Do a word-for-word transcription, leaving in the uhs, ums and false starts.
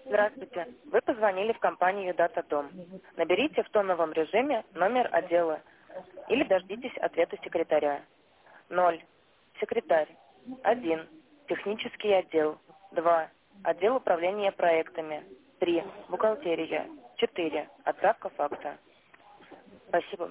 Здравствуйте. Вы позвонили в компанию Датадом. Наберите в тоновом режиме номер отдела или дождитесь ответа секретаря. Ноль. Секретарь. Один. Технический отдел. Два. Отдел управления проектами. Три. Бухгалтерия. Четыре. Отправка факса. Спасибо.